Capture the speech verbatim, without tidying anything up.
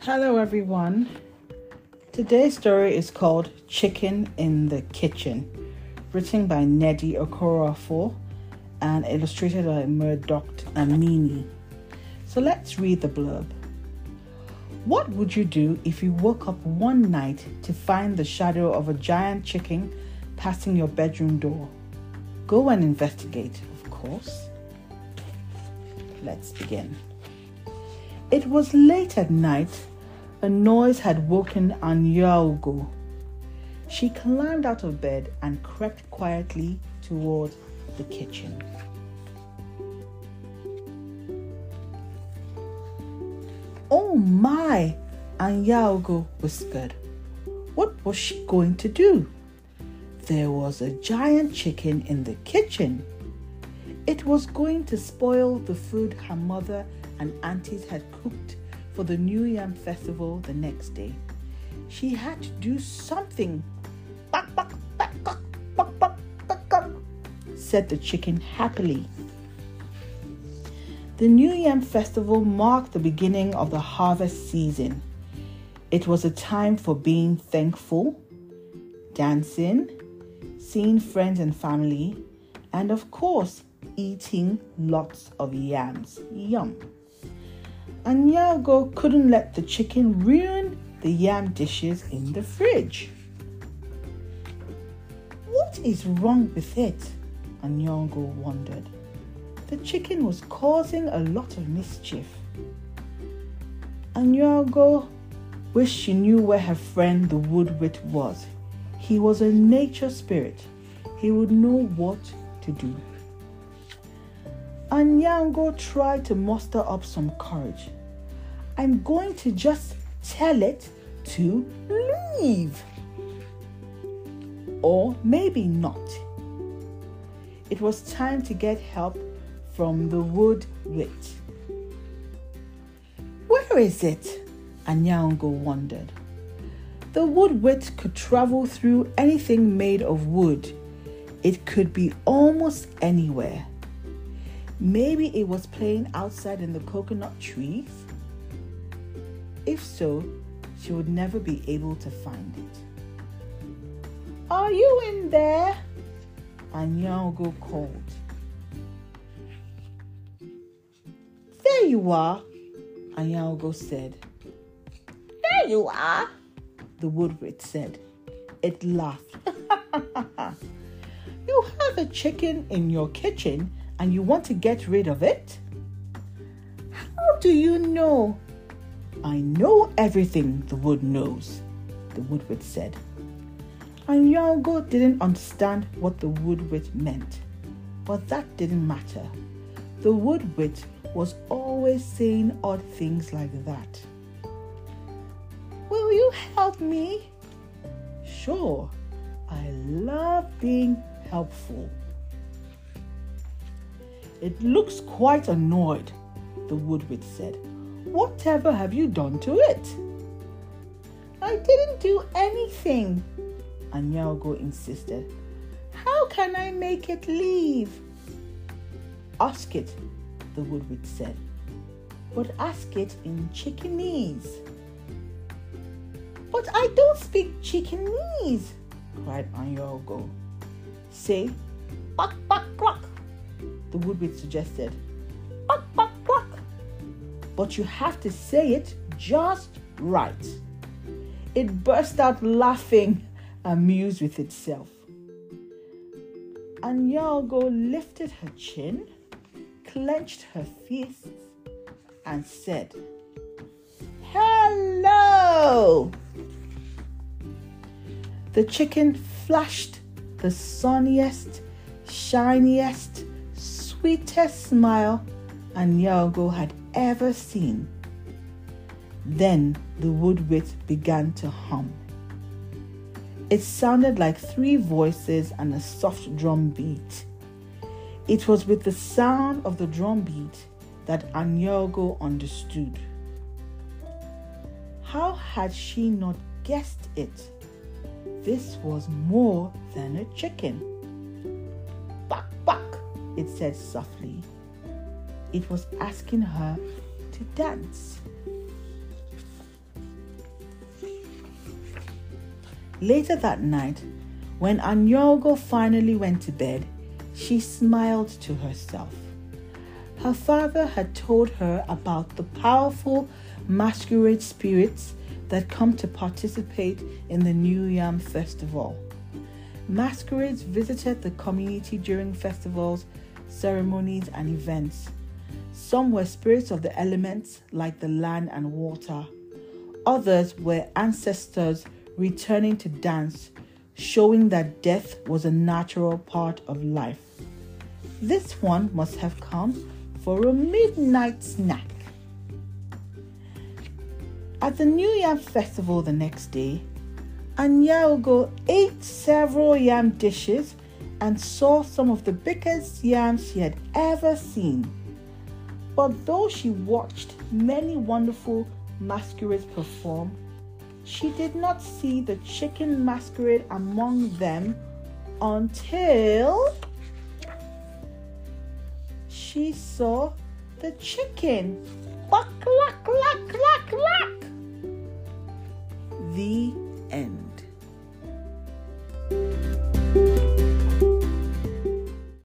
Hello everyone. Today's story is called Chicken in the Kitchen, written by Nnedi Okorafor and illustrated by Murdoch Amini. So let's read the blurb. What would you do if you woke up one night to find the shadow of a giant chicken passing your bedroom door? Go and investigate, of course. Let's begin. It was late at night. A noise had woken Anyaogo. She climbed out of bed and crept quietly toward the kitchen. Oh my, Anyaogo whispered. What was she going to do? There was a giant chicken in the kitchen. It was going to spoil the food her mother and aunties had cooked for the New Yam Festival the next day. She had to do something, said the chicken happily. The New Yam Festival marked the beginning of the harvest season. It was a time for being thankful, dancing, seeing friends and family, and of course, eating lots of yams. Yum. Anyaogo couldn't let the chicken ruin the yam dishes in the fridge. What is wrong with it? Anyaogo wondered. The chicken was causing a lot of mischief. Anyaogo wished she knew where her friend the woodwit was. He was a nature spirit. He would know what to do. Anyaogo tried to muster up some courage. I'm going to just tell it to leave. Or maybe not. It was time to get help from the woodwit. Where is it? Anyaogo wondered. The woodwit could travel through anything made of wood. It could be almost anywhere. Maybe it was playing outside in the coconut trees. If so, she would never be able to find it. Are you in there? Anyaogo called. There you are, Anyaogo said. There you are, the woodwit said. It laughed. You have a chicken in your kitchen and you want to get rid of it? How do you know? I know everything the wood knows, the woodwit said. Anyaogo didn't understand what the woodwit meant, but that didn't matter. The woodwit was always saying odd things like that. Will you help me? Sure, I love being helpful. It looks quite annoyed, the woodwit said. Whatever have you done to it? I didn't do anything, Anyaogo insisted. How can I make it leave? Ask it, the woodwit said. But ask it in Chickenese. But I don't speak Chickenese, cried Anyaogo. Say, "Buck, buck, buck," the woodwit suggested. Buck, buck, buck. But you have to say it just right. It burst out laughing, amused with itself. Anyaogo lifted her chin, clenched her fists, and said, Hello! The chicken flashed the sunniest, shiniest, sweetest smile Anyaogo had ever seen. Then the woodwit began to hum. It sounded like three voices and a soft drum beat. It was with the sound of the drum beat that Anyaogo understood. How had she not guessed it? This was more than a chicken. Buck, buck, it said softly. It was asking her to dance. Later that night, when Anyogo finally went to bed, she smiled to herself. Her father had told her about the powerful masquerade spirits that come to participate in the New Yam Festival. Masquerades visited the community during festivals, ceremonies, and events. Some were spirits of the elements, like the land and water. Others were ancestors returning to dance, showing that death was a natural part of life. This one must have come for a midnight snack. At the New Yam Festival the next day, Anyogo ate several yam dishes and saw some of the biggest yams she had ever seen. But though she watched many wonderful masquerades perform, she did not see the chicken masquerade among them until she saw the chicken. Quack, quack, quack, quack, quack. The